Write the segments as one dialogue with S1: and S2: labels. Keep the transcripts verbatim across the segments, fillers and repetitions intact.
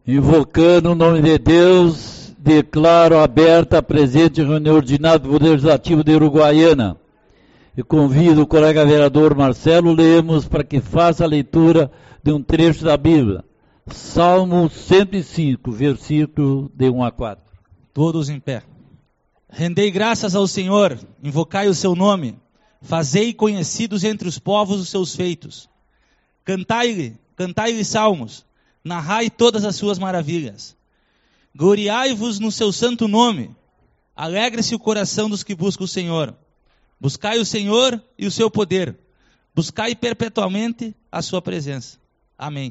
S1: Invocando o nome de Deus, declaro aberta a presente reunião ordinária do Poder Legislativo de Uruguaiana. E convido o colega vereador Marcelo Lemos para que faça a leitura de um trecho da Bíblia. Salmo cento e cinco, versículo de um a quatro.
S2: Todos em pé. Rendei graças ao Senhor, invocai o seu nome, fazei conhecidos entre os povos os seus feitos. Cantai-lhe, cantai-lhe salmos, narrai todas as suas maravilhas. Gloriai-vos no seu santo nome, alegre-se o coração dos que buscam o Senhor. Buscai o Senhor e o seu poder, buscai perpetuamente a sua presença. Amém.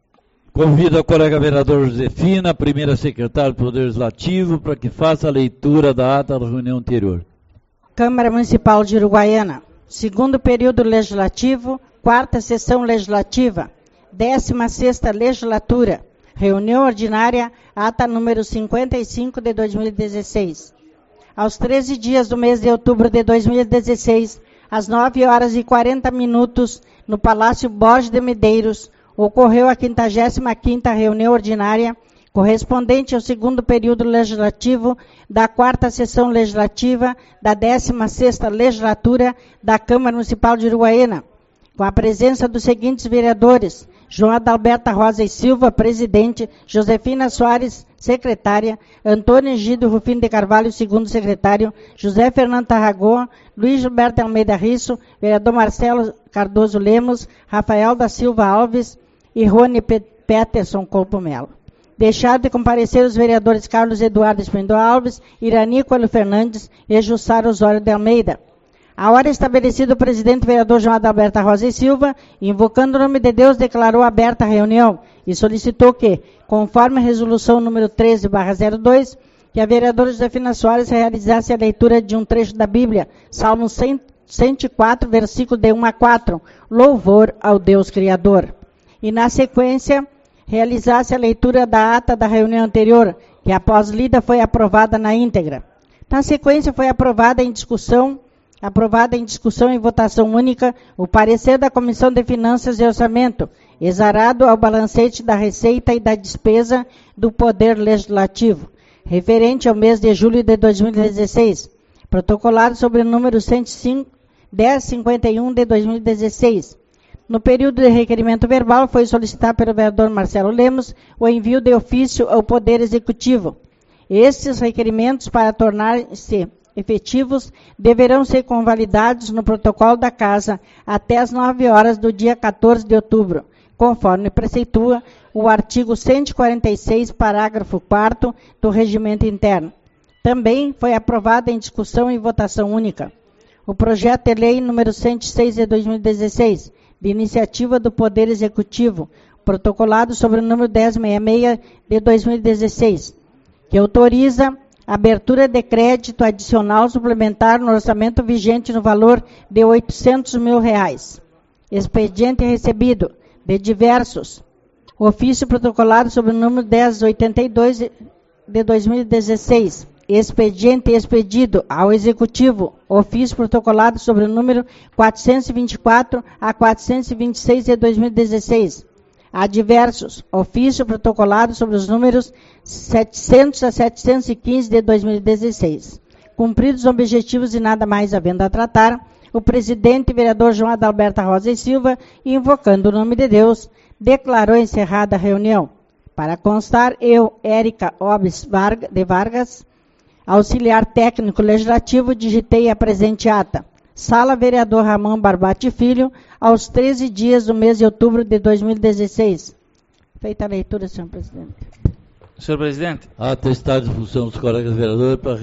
S1: Convido a colega vereadora Josefina, primeira secretária do Poder Legislativo, para que faça a leitura da ata da reunião anterior.
S3: Câmara Municipal de Uruguaiana, segundo período legislativo, quarta sessão legislativa, décima sexta legislatura, reunião ordinária, ata número cinquenta e cinco de dois mil e dezesseis. Aos treze dias do mês de outubro de dois mil e dezesseis, às nove horas e quarenta minutos, no Palácio Borges de Medeiros, ocorreu a quinquagésima quinta reunião ordinária, correspondente ao segundo período legislativo da quarta sessão legislativa da décima sexta legislatura da Câmara Municipal de Uruguaiana, com a presença dos seguintes vereadores: João Adalberto Rosa e Silva, presidente; Josefina Soares, secretária; Antônio Egidio Rufino de Carvalho, segundo secretário; José Fernando Tarragó, Luiz Gilberto Almeida Risso, vereador Marcelo Cardoso Lemos, Rafael da Silva Alves e Rony Peterson Colpo Melo. Deixado de comparecer os vereadores Carlos Eduardo Espíndola Alves, Irani Coelho Fernandes e Jussara Osório de Almeida. A hora estabelecida, o presidente vereador João Adalberto Rosa e Silva, invocando o nome de Deus, declarou aberta a reunião e solicitou que, conforme a resolução número treze barra zero dois, que a vereadora Josefina Soares realizasse a leitura de um trecho da Bíblia, Salmo cento e quatro, versículo de um a quatro, louvor ao Deus Criador. E, na sequência, realizasse a leitura da ata da reunião anterior, que após lida foi aprovada na íntegra. Na sequência, foi aprovada em discussão, aprovada em discussão e votação única o parecer da Comissão de Finanças e Orçamento, exarado ao balancete da receita e da despesa do Poder Legislativo, referente ao mês de julho de dois mil e dezesseis, protocolado sobre o número cento e cinco, dez cinquenta e um de dois mil e dezesseis. No período de requerimento verbal, foi solicitado pelo vereador Marcelo Lemos o envio de ofício ao Poder Executivo. Estes requerimentos, para tornar-se efetivos, deverão ser convalidados no protocolo da Casa até as nove horas do dia quatorze de outubro, conforme preceitua o artigo cento e quarenta e seis, parágrafo quarto do Regimento Interno. Também foi aprovado em discussão e votação única o projeto de lei número cento e seis de dois mil e dezesseis, de iniciativa do Poder Executivo, protocolado sobre o número dez sessenta e seis de dois mil e dezesseis, que autoriza a abertura de crédito adicional suplementar no orçamento vigente no valor de oitocentos mil reais. Expediente recebido de diversos. Ofício protocolado sobre o número dez oitenta e dois de dois mil e dezesseis. Expediente expedido ao Executivo. Ofício protocolado sobre o número quatrocentos e vinte e quatro a quatrocentos e vinte e seis de dois mil e dezesseis. Há diversos. Ofício protocolado sobre os números setecentos a setecentos e quinze de dois mil e dezesseis. Cumpridos os objetivos e nada mais havendo a tratar, o presidente vereador João Adalberto Rosa e Silva, invocando o nome de Deus, declarou encerrada a reunião. Para constar, eu, Érica Obes de Vargas, auxiliar técnico legislativo, digitei a presente ata. Sala Vereador Ramon Barbati Filho, aos treze dias do mês de outubro de dois mil e dezesseis. Feita a leitura, senhor presidente.
S2: Senhor presidente.
S1: Ata está à disposição dos colegas vereadores para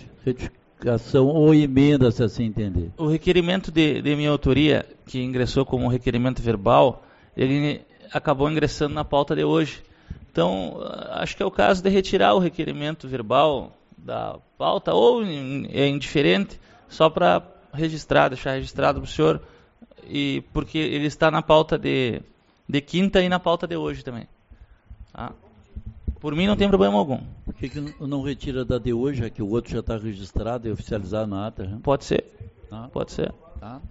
S1: retificação ou emenda, se assim entender.
S2: O requerimento de, de minha autoria, que ingressou como requerimento verbal, ele acabou ingressando na pauta de hoje. Então, acho que é o caso de retirar o requerimento verbal da pauta, ou é indiferente, só para registrar, deixar registrado para o senhor, e porque ele está na pauta de, de quinta e na pauta de hoje também. Tá? Por mim não tem problema algum.
S1: Por que, que não retira da de hoje, já que o outro já está registrado e oficializado na ata? Já?
S2: Pode ser.
S1: Tá?
S2: Pode ser.
S1: Tá.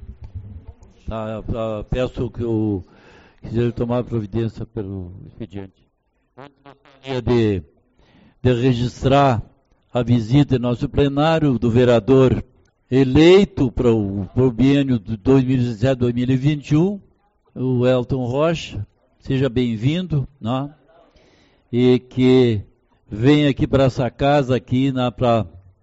S1: Tá, peço que eu quiser tomar providência pelo expediente. de, de registrar a visita em nosso plenário do vereador eleito para o, para o biênio de dois mil e dezessete a dois mil e vinte e um, o Elton Rocha. Seja bem-vindo, né? E que venha aqui para essa casa aqui, né, para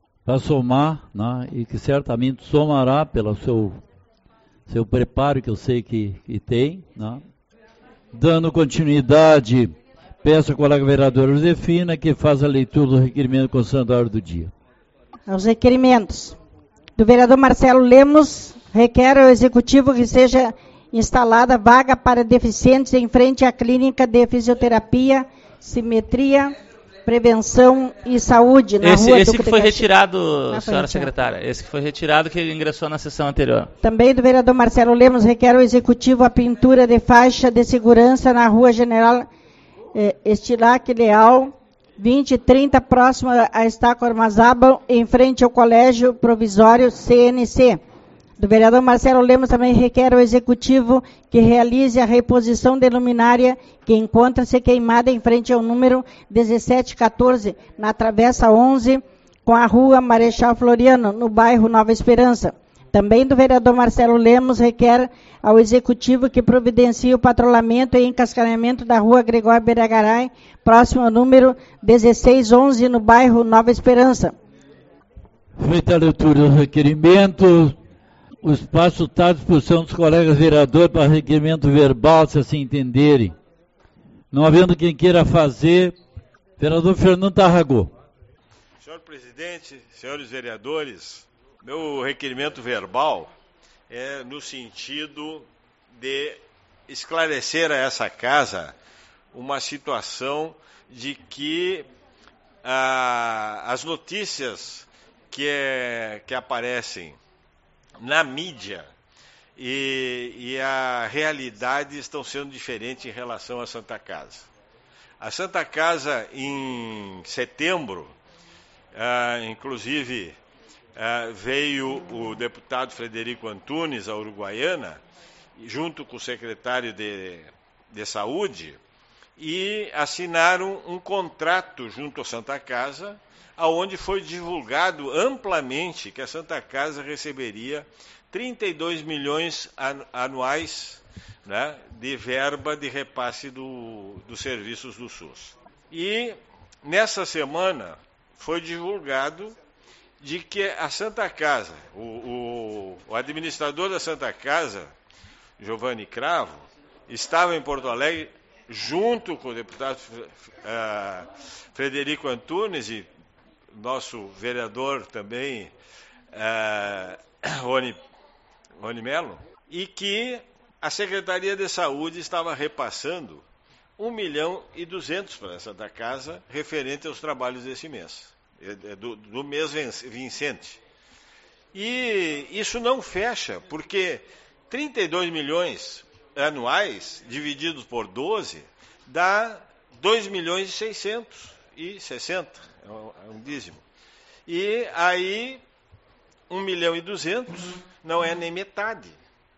S1: somar, né? E que certamente somará pelo seu, seu preparo, que eu sei que, que tem, né? Dando continuidade, peço à colega vereadora Josefina que faça a leitura do requerimento constitucional do dia.
S3: Aos requerimentos. Do vereador Marcelo Lemos, requer ao Executivo que seja instalada vaga para deficientes em frente à Clínica de Fisioterapia, Simetria, Prevenção e Saúde, na
S4: esse,
S3: rua
S4: esse
S3: Duque
S4: que
S3: de
S4: foi
S3: Caxias.
S4: retirado,
S3: Não,
S4: senhora
S3: foi
S4: secretária. Esse que foi retirado, que ingressou na sessão anterior.
S3: Também do vereador Marcelo Lemos, requer ao Executivo a pintura de faixa de segurança na rua General eh, Estilac Leal, vinte e trinta, próximo a Estaco Armazábal, em frente ao Colégio Provisório C N C. Do vereador Marcelo Lemos também requer ao Executivo que realize a reposição de luminária que encontra-se queimada em frente ao número dezessete quatorze, na Travessa onze, com a rua Marechal Floriano, no bairro Nova Esperança. Também do vereador Marcelo Lemos requer ao Executivo que providencie o patrulhamento e encascanamento da rua Gregório Beragaray, próximo ao número dezesseis onze, no bairro Nova Esperança.
S1: Feita a leitura do requerimento, o espaço está à disposição dos colegas vereadores para requerimento verbal, se assim entenderem. Não havendo quem queira fazer, vereador Fernando Tarragó.
S5: Senhor presidente, senhores vereadores, meu requerimento verbal é no sentido de esclarecer a essa casa uma situação de que ah, as notícias que, é, que aparecem na mídia e, e a realidade estão sendo diferentes em relação à Santa Casa. A Santa Casa, em setembro, ah, inclusive, ah, veio o deputado Frederico Antunes, a Uruguaiana, junto com o secretário de, de Saúde, e assinaram um contrato junto à Santa Casa, aonde foi divulgado amplamente que a Santa Casa receberia trinta e dois milhões anuais, né, de verba de repasse do, dos serviços do SUS. E nessa semana foi divulgado de que a Santa Casa, o, o, o administrador da Santa Casa, Giovanni Cravo, estava em Porto Alegre junto com o deputado uh, Frederico Antunes e nosso vereador também, uh, Rony, Rony Melo, e que a Secretaria de Saúde estava repassando um milhão e duzentos para a Santa Casa, referente aos trabalhos desse mês, do, do mês vincente. E isso não fecha, porque trinta e dois milhões anuais, divididos por doze, dá dois milhões e seiscentos e sessenta, é um dízimo. E aí, um milhão e duzentos não é nem metade,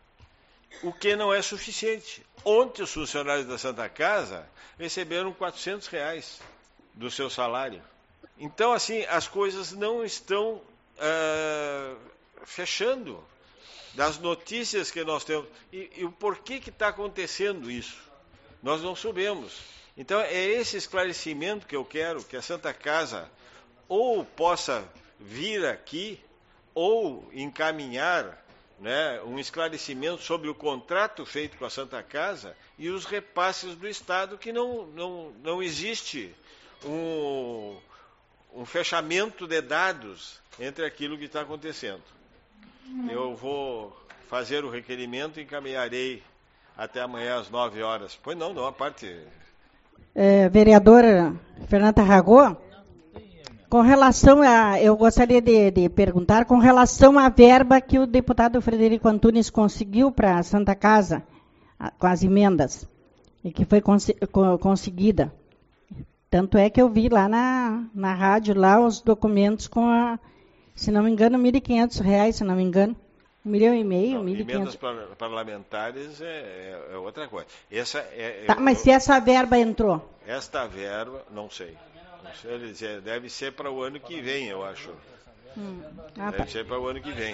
S5: o que não é suficiente. Ontem os funcionários da Santa Casa receberam quatrocentos reais do seu salário. Então, assim, as coisas não estão uh, fechando. Das notícias que nós temos, e, e o porquê que está acontecendo isso, nós não sabemos. Então é esse esclarecimento que eu quero, que a Santa Casa ou possa vir aqui, ou encaminhar, né, um esclarecimento sobre o contrato feito com a Santa Casa e os repasses do Estado, que não, não, não existe um, um fechamento de dados entre aquilo que está acontecendo. Eu vou fazer o requerimento e encaminharei até amanhã às nove horas. Pois não, não, a parte...
S3: É, vereadora Fernanda Tarragó, com relação a... Eu gostaria de, de perguntar, com relação à verba que o deputado Frederico Antunes conseguiu para a Santa Casa, a, com as emendas, e que foi cons, co, conseguida. Tanto é que eu vi lá na, na rádio, lá os documentos com a... Se não me engano, mil e quinhentos reais, se não me engano. Um milhão e meio,
S5: Não,
S3: mil e
S5: emendas
S3: quinhentos.
S5: parlamentares é, é, é outra coisa. Essa é,
S3: Tá,
S5: eu,
S3: mas
S5: eu,
S3: se essa verba entrou?
S5: Esta verba, não sei. Não sei dizer, deve ser para o ano que vem, eu acho.
S3: Hum. Ah,
S5: deve
S3: tá.
S5: ser para o ano que vem.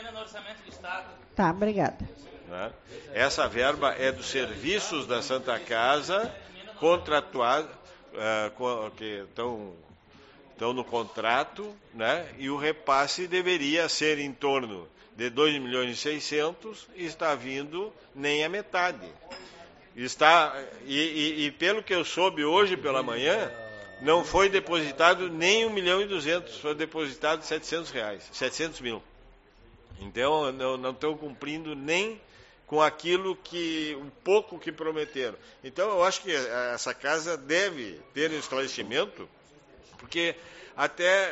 S3: Tá, obrigada.
S5: Né? Essa verba é dos serviços da Santa Casa contratuados, uh, que estão, estão no contrato, né? E o repasse deveria ser em torno de dois milhões e seiscentos e está vindo nem a metade. Está, e, e, e pelo que eu soube hoje pela manhã, não foi depositado nem um milhão e duzentos, foi depositado setecentos reais, setecentos mil. Então não, não estão cumprindo nem com aquilo que, um pouco que prometeram. Então eu acho que essa casa deve ter um esclarecimento, porque até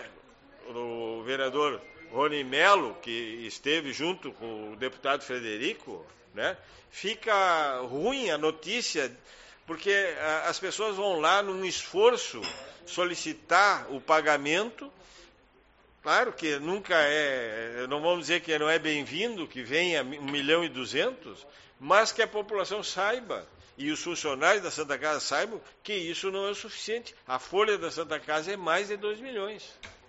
S5: o vereador Rony Melo, que esteve junto com o deputado Frederico, né, fica ruim a notícia, porque as pessoas vão lá num esforço solicitar o pagamento. Claro que nunca é, não vamos dizer que não é bem-vindo que venha um milhão e duzentos, mas que a população saiba, e os funcionários da Santa Casa saibam, que isso não é o suficiente. A folha da Santa Casa é mais de dois milhões.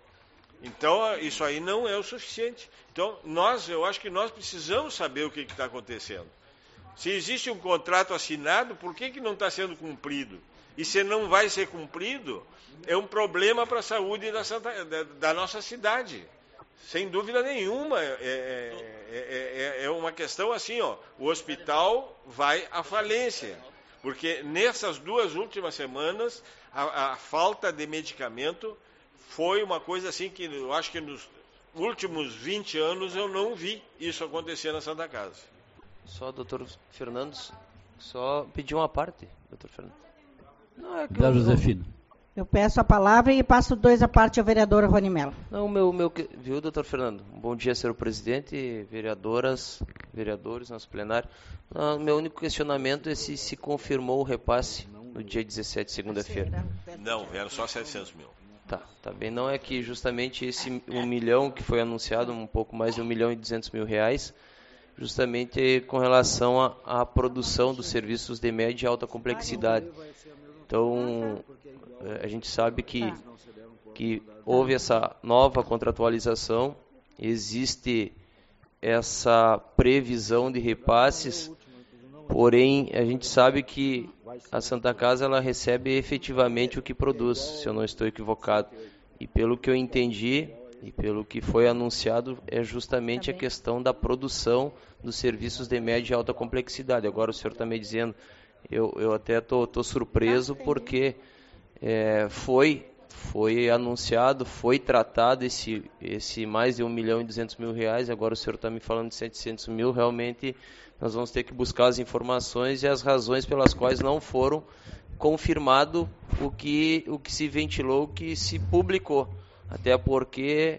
S5: Então, isso aí não é o suficiente. Então, nós, eu acho que nós precisamos saber o que está acontecendo. Se existe um contrato assinado, por que, que não está sendo cumprido? E se não vai ser cumprido, é um problema para a saúde da, Santa, da, da nossa cidade. Sem dúvida nenhuma. É, é, é, é uma questão assim, ó, o hospital vai à falência. Porque nessas duas últimas semanas, a, a falta de medicamento foi uma coisa assim que eu acho que nos últimos vinte anos eu não vi isso acontecer na Santa Casa.
S6: Só, doutor Fernando, só pedir uma parte, doutor Fernando.
S1: Não, é que da eu, Josefina.
S3: Eu peço a palavra e passo dois a parte ao vereador Rony Melo.
S6: Não, meu, meu, viu, doutor Fernando? Bom dia, senhor presidente, vereadoras, vereadores, nosso plenário. Não, meu único questionamento é se se confirmou o repasse no dia dezessete, segunda-feira.
S5: Não, vieram só setecentos mil.
S6: Tá, tá bem. Não é que justamente esse um milhão que foi anunciado, um pouco mais de um milhão e duzentos mil reais, justamente com relação à produção dos serviços de média e alta complexidade. Então, a gente sabe que, que houve essa nova contratualização, existe essa previsão de repasses, porém, a gente sabe que a Santa Casa ela recebe efetivamente o que produz, se eu não estou equivocado. E pelo que eu entendi, e pelo que foi anunciado, é justamente a questão da produção dos serviços de média e alta complexidade. Agora o senhor está me dizendo, eu, eu até estou surpreso porque é, foi, foi anunciado, foi tratado esse, esse mais de um milhão e duzentos mil reais, agora o senhor está me falando de setecentos mil, realmente nós vamos ter que buscar as informações e as razões pelas quais não foram confirmado o que, o que se ventilou, o que se publicou. Até porque,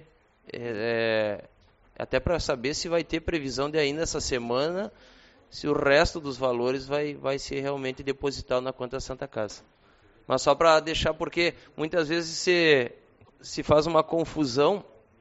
S6: é, até para saber se vai ter previsão de ainda essa semana, se o resto dos valores vai, vai ser realmente depositado na conta da Santa Casa. Mas só para deixar, porque muitas vezes se, se faz uma confusão,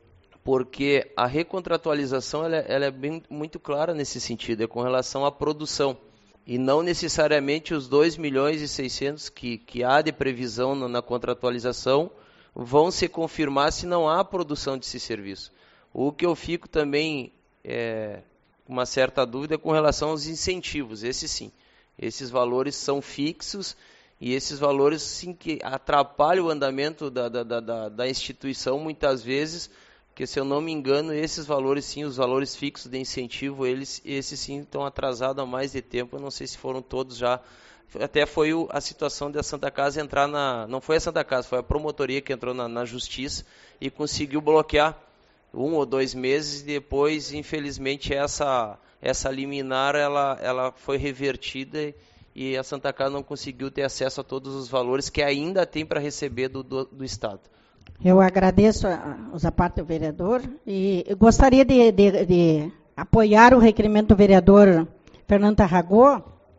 S6: porque a recontratualização ela, ela é bem, muito clara nesse sentido, é com relação à produção. E não necessariamente os dois milhões e seiscentos que, que há de previsão na, na contratualização vão se confirmar se não há produção desse serviço. O que eu fico também é, com uma certa dúvida é com relação aos incentivos, esses sim. Esses valores são fixos e esses valores sim que atrapalham o andamento da, da, da, da instituição muitas vezes, porque se eu não me engano, esses valores sim, os valores fixos de incentivo, eles, esses sim estão atrasados há mais de tempo, eu não sei se foram todos já. Até foi o, a situação da Santa Casa entrar na... Não foi a Santa Casa, foi a promotoria que entrou na, na justiça e conseguiu bloquear um ou dois meses. E depois, infelizmente, essa, essa liminar ela, ela foi revertida e a Santa Casa não conseguiu ter acesso a todos os valores que ainda tem para receber do, do, do Estado.
S3: Eu agradeço a, a parte do vereador e eu gostaria de, de, de apoiar o requerimento do vereador Fernando Tarragó,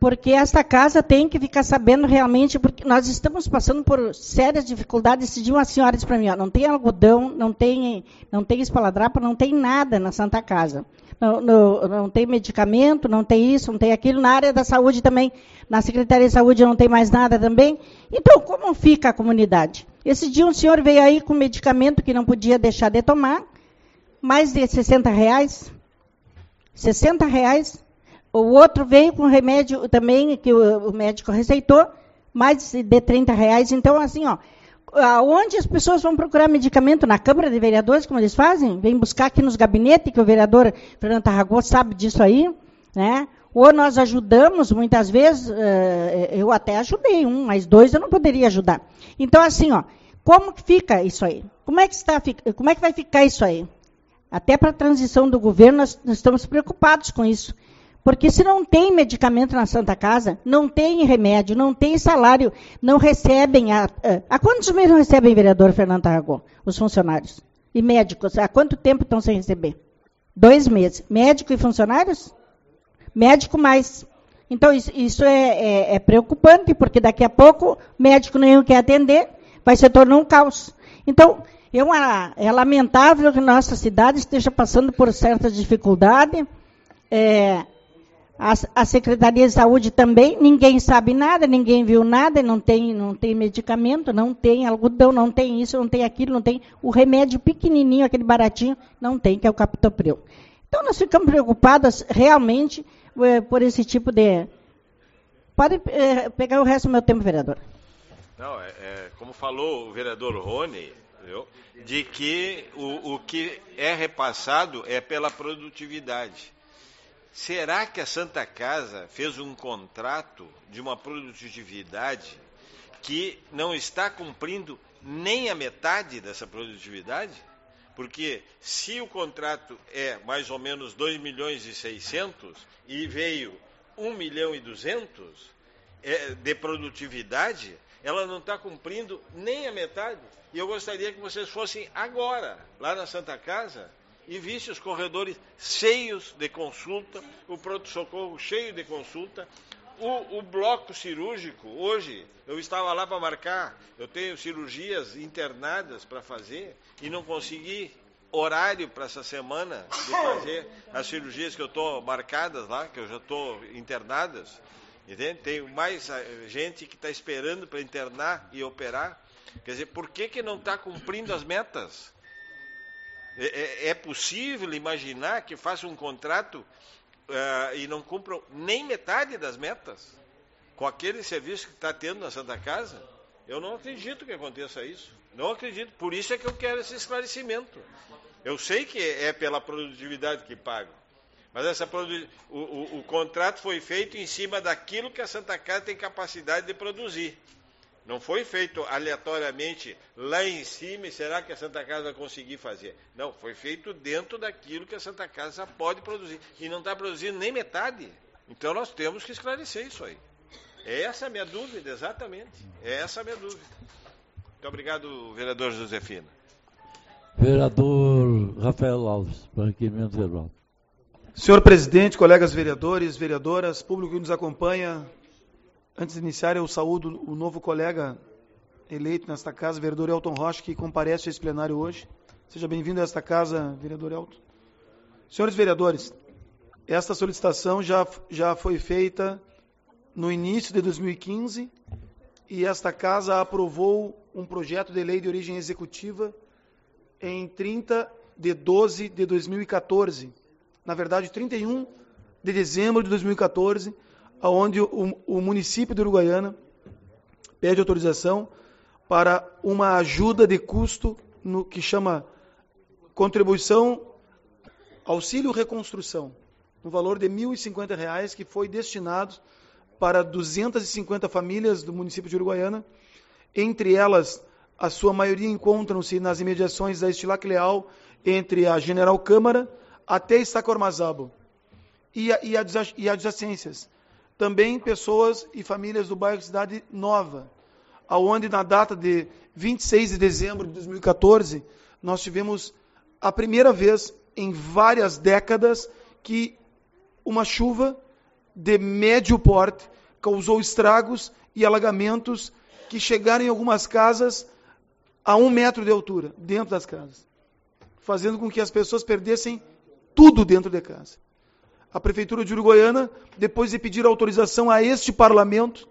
S3: porque esta casa tem que ficar sabendo realmente, porque nós estamos passando por sérias dificuldades. Esse dia uma senhora disse para mim, ó, não tem algodão, não tem, não tem espaladrapa, não tem nada na Santa Casa. Não, não, não tem medicamento, não tem isso, não tem aquilo. Na área da saúde também, na Secretaria de Saúde não tem mais nada também. Então, como fica a comunidade? Esse dia um senhor veio aí com medicamento que não podia deixar de tomar, mais de sessenta reais. sessenta reais. O outro veio com remédio também, que o, o médico receitou, mais de trinta reais. Então, assim, ó, aonde as pessoas vão procurar medicamento? Na Câmara de Vereadores, como eles fazem? Vem buscar aqui nos gabinetes, que o vereador Fernando Tarragó sabe disso aí, né? Ou nós ajudamos, muitas vezes, eu até ajudei um, mas dois eu não poderia ajudar. Então, assim, ó, como que fica isso aí? Como é que, está, como é que vai ficar isso aí? Até para a transição do governo, nós, nós estamos preocupados com isso. Porque se não tem medicamento na Santa Casa, não tem remédio, não tem salário, não recebem... A, a, há quantos meses não recebem, vereador Fernando Tarragó, os funcionários? E médicos, há quanto tempo estão sem receber? Dois meses. Médico e funcionários? Médico mais. Então, isso, isso é, é, é preocupante, porque daqui a pouco médico nenhum quer atender, vai se tornar um caos. Então, é, uma, é lamentável que nossa cidade esteja passando por certa dificuldade. É, a, a Secretaria de Saúde também, ninguém sabe nada, ninguém viu nada, não tem, não tem medicamento, não tem algodão, não tem isso, não tem aquilo, não tem o remédio pequenininho, aquele baratinho, não tem, que é o captopril. Então, nós ficamos preocupados realmente é, por esse tipo de... Pode é, pegar o resto do meu tempo, vereador.
S5: Não, é, é, como falou o vereador Rony, viu, de que o, o que é repassado é pela produtividade. Será que a Santa Casa fez um contrato de uma produtividade que não está cumprindo nem a metade dessa produtividade? Porque se o contrato é mais ou menos dois milhões e seiscentos e veio um milhão e duzentos é, de produtividade, ela não está cumprindo nem a metade. E eu gostaria que vocês fossem agora, lá na Santa Casa, e vissem os corredores cheios de consulta, o pronto-socorro cheio de consulta, o, o bloco cirúrgico. Hoje, eu estava lá para marcar, eu tenho cirurgias internadas para fazer e não consegui horário para essa semana de fazer as cirurgias que eu estou marcadas lá, que eu já estou internadas. Entende? Tem mais gente que está esperando para internar e operar. Quer dizer, por que, que não está cumprindo as metas? É, é possível imaginar que faça um contrato uh, e não cumpram nem metade das metas com aquele serviço que está tendo na Santa Casa? Eu não acredito que aconteça isso. Não acredito. Por isso é que eu quero esse esclarecimento. Eu sei que é pela produtividade que pago, mas essa produ... o, o, o contrato foi feito em cima daquilo que a Santa Casa tem capacidade de produzir. Não foi feito aleatoriamente lá em cima, e será que a Santa Casa vai conseguir fazer? Não, foi feito dentro daquilo que a Santa Casa pode produzir. E não está produzindo nem metade. Então nós temos que esclarecer isso aí. É essa a minha dúvida, exatamente. É essa a minha dúvida. Muito obrigado, vereador Josefina.
S1: Vereador Rafael Alves, para requerimento verbal.
S7: Senhor presidente, colegas vereadores, vereadoras, público que nos acompanha, antes de iniciar, eu saúdo o novo colega eleito nesta casa, vereador Elton Rocha, que comparece a esse plenário hoje. Seja bem-vindo a esta casa, vereador Elton. Senhores vereadores, esta solicitação já, já foi feita no início de dois mil e quinze e esta casa aprovou um projeto de lei de origem executiva em trinta de doze de dois mil e quatorze. Na verdade, trinta e um de dezembro de dois mil e quatorze, onde o, o município de Uruguaiana pede autorização para uma ajuda de custo no que chama contribuição auxílio reconstrução, no valor de mil e cinquenta reais, que foi destinado para duzentas e cinquenta famílias do município de Uruguaiana. Entre elas, a sua maioria encontram-se nas imediações da Estilac Leal, entre a General Câmara até Estacormazabo e, a, e, a, e adjacências. Também pessoas e famílias do bairro Cidade Nova, aonde na data de vinte e seis de dezembro de dois mil e quatorze, nós tivemos a primeira vez em várias décadas que uma chuva de médio porte, causou estragos e alagamentos que chegaram em algumas casas a um metro de altura, dentro das casas, fazendo com que as pessoas perdessem tudo dentro de casa. A Prefeitura de Uruguaiana, depois de pedir autorização a este Parlamento,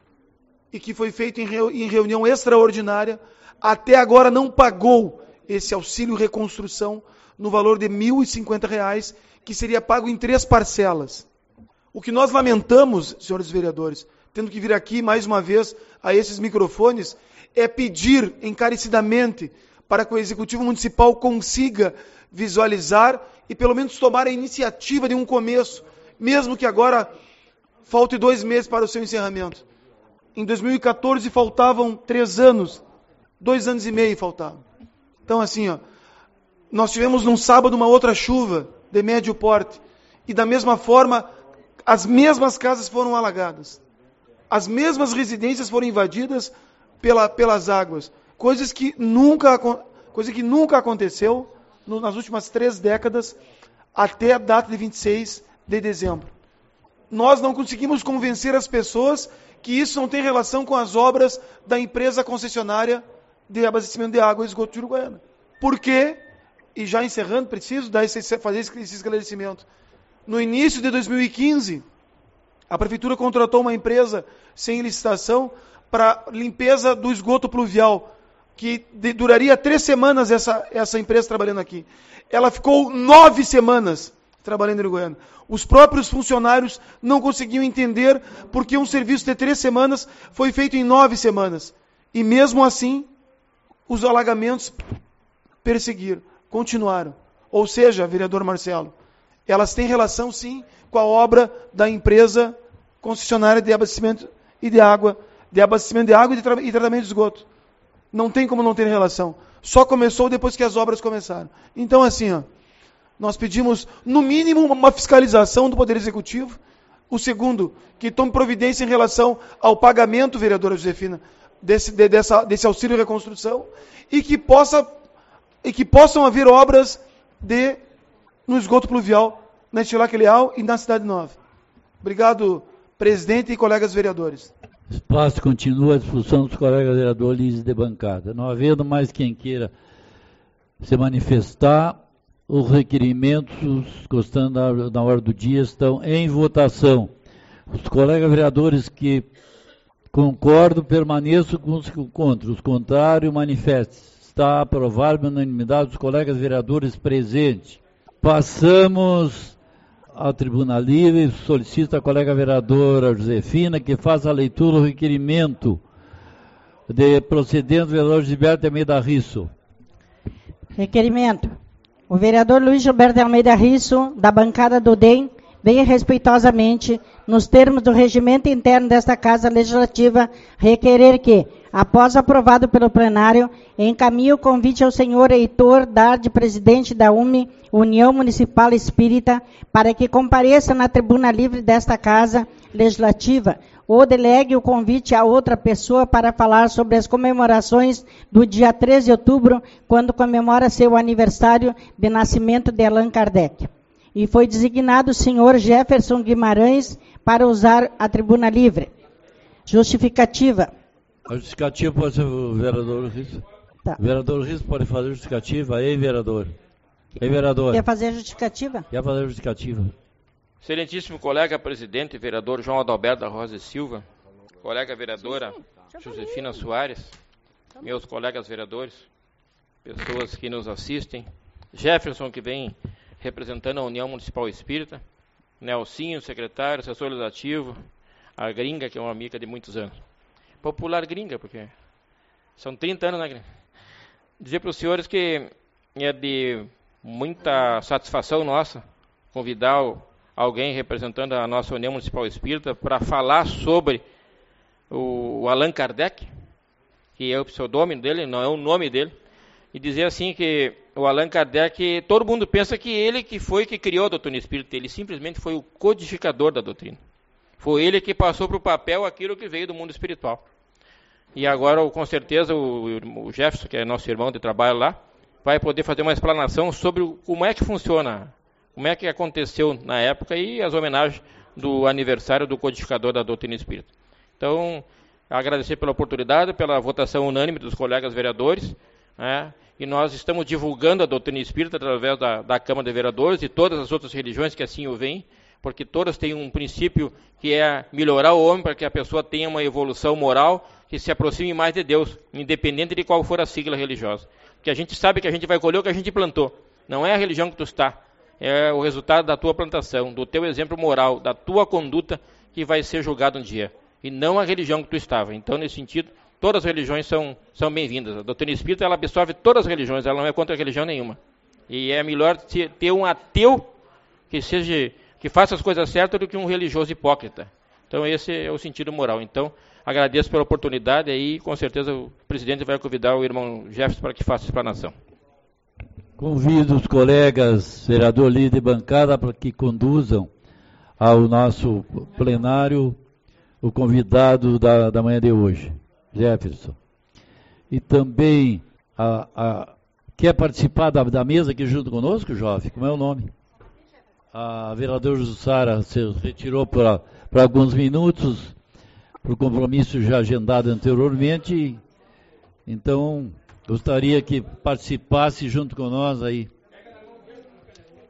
S7: e que foi feito em, reu- em reunião extraordinária, até agora não pagou esse auxílio reconstrução no valor de mil e cinquenta reais, que seria pago em três parcelas. O que nós lamentamos, senhores vereadores, tendo que vir aqui mais uma vez a esses microfones, é pedir encarecidamente para que o Executivo Municipal consiga visualizar e pelo menos tomar a iniciativa de um começo, mesmo que agora falte dois meses para o seu encerramento. Em dois mil e quatorze faltavam três anos, dois anos e meio faltavam. Então assim, ó, nós tivemos num sábado uma outra chuva de médio porte, e da mesma forma, as mesmas casas foram alagadas. As mesmas residências foram invadidas pela, pelas águas. Coisas que nunca, coisa que nunca aconteceu no, nas últimas três décadas, até a data de vinte e seis de dezembro. Nós não conseguimos convencer as pessoas que isso não tem relação com as obras da empresa concessionária de abastecimento de água e esgoto de Uruguaiana. Por quê? E já encerrando, preciso dar esse, fazer esse esclarecimento. No início de dois mil e quinze, a Prefeitura contratou uma empresa sem licitação para limpeza do esgoto pluvial, que de, duraria três semanas essa, essa empresa trabalhando aqui. Ela ficou nove semanas trabalhando em Uruguaiana. Os próprios funcionários não conseguiam entender porque um serviço de três semanas foi feito em nove semanas. E mesmo assim, os alagamentos perseguiram, continuaram. Ou seja, vereador Marcelo, elas têm relação, sim, com a obra da empresa concessionária de abastecimento e de água, de abastecimento de água e de tra- e tratamento de esgoto. Não tem como não ter relação. Só começou depois que as obras começaram. Então, assim, ó, nós pedimos, no mínimo, uma fiscalização do Poder Executivo. O segundo, que tome providência em relação ao pagamento, vereadora Josefina, desse, de, dessa, desse auxílio reconstrução, e que, possa, e que possam haver obras de, no esgoto pluvial, na Estilac Leal e na Cidade Nova. Obrigado, presidente e colegas vereadores.
S1: O espaço continua à disposição dos colegas vereadores de bancada. Não havendo mais quem queira se manifestar, os requerimentos, constando na hora do dia, estão em votação. Os colegas vereadores que concordam, permaneçam com os contra. Os contrários, manifestem. Está aprovado por unanimidade dos colegas vereadores presentes. Passamos à tribuna livre. Solicito a colega vereadora Josefina que faça a leitura do requerimento de procedente do vereador Gilberto Almeida Risso.
S3: Requerimento. O vereador Luiz Gilberto Almeida Risso, da bancada do D E M, vem respeitosamente, nos termos do regimento interno desta Casa Legislativa, requerer que, após aprovado pelo plenário, encaminhe o convite ao senhor Heitor Dardi, presidente da U M I, União Municipal Espírita, para que compareça na tribuna livre desta Casa Legislativa, ou delegue o convite a outra pessoa para falar sobre as comemorações do dia treze de outubro, quando comemora seu aniversário de nascimento de Allan Kardec. E foi designado o senhor Jefferson Guimarães para usar a tribuna livre. Justificativa.
S1: A justificativa pode ser o vereador Risso.
S3: Tá.
S1: O vereador Risso pode fazer justificativa. Aí, vereador. Aí, vereador.
S3: Quer fazer a justificativa?
S1: Quer fazer justificativa.
S8: Excelentíssimo colega presidente, vereador João Adalberto da Rosa e Silva, colega vereadora Josefina Soares, meus colegas vereadores, pessoas que nos assistem, Jefferson, que vem representando a União Municipal Espírita, Nelsinho, secretário, assessor legislativo, a gringa, que é uma amiga de muitos anos. Popular gringa, porque são trinta anos na gringa. Dizer para os senhores que é de muita satisfação nossa convidar o alguém representando a nossa União Municipal Espírita para falar sobre o Allan Kardec, que é o pseudônimo dele, não é o nome dele, e dizer assim que o Allan Kardec, todo mundo pensa que ele que foi que criou a doutrina espírita, ele simplesmente foi o codificador da doutrina. Foi ele que passou para o papel aquilo que veio do mundo espiritual. E agora, com certeza, o, o Jefferson, que é nosso irmão de trabalho lá, vai poder fazer uma explanação sobre como é que funciona, como é que aconteceu na época e as homenagens do aniversário do codificador da doutrina espírita. Então, agradecer pela oportunidade, pela votação unânime dos colegas vereadores, né, e nós estamos divulgando a doutrina espírita através da, da Câmara de Vereadores e todas as outras religiões que assim o veem, porque todas têm um princípio que é melhorar o homem para que a pessoa tenha uma evolução moral que se aproxime mais de Deus, independente de qual for a sigla religiosa. Porque a gente sabe que a gente vai colher o que a gente plantou. Não é a religião que tu está, é o resultado da tua plantação, do teu exemplo moral, da tua conduta que vai ser julgado um dia, e não a religião que tu estava. Então, nesse sentido, todas as religiões são, são bem-vindas. A doutrina espírita, ela absorve todas as religiões, ela não é contra a religião nenhuma. E é melhor ter um ateu que seja... que faça as coisas certas do que um religioso hipócrita. Então, esse é o sentido moral. Então, agradeço pela oportunidade e, com certeza, o presidente vai convidar o irmão Jefferson para que faça a explanação.
S1: Convido os colegas, vereador líder de bancada, para que conduzam ao nosso plenário o convidado da, da manhã de hoje, Jefferson. E também, a, a, quer participar da, da mesa aqui junto conosco, jovem? Como é o nome? A vereadora Jussara se retirou para alguns minutos, por compromisso já agendado anteriormente. Então, gostaria que participasse junto com nós aí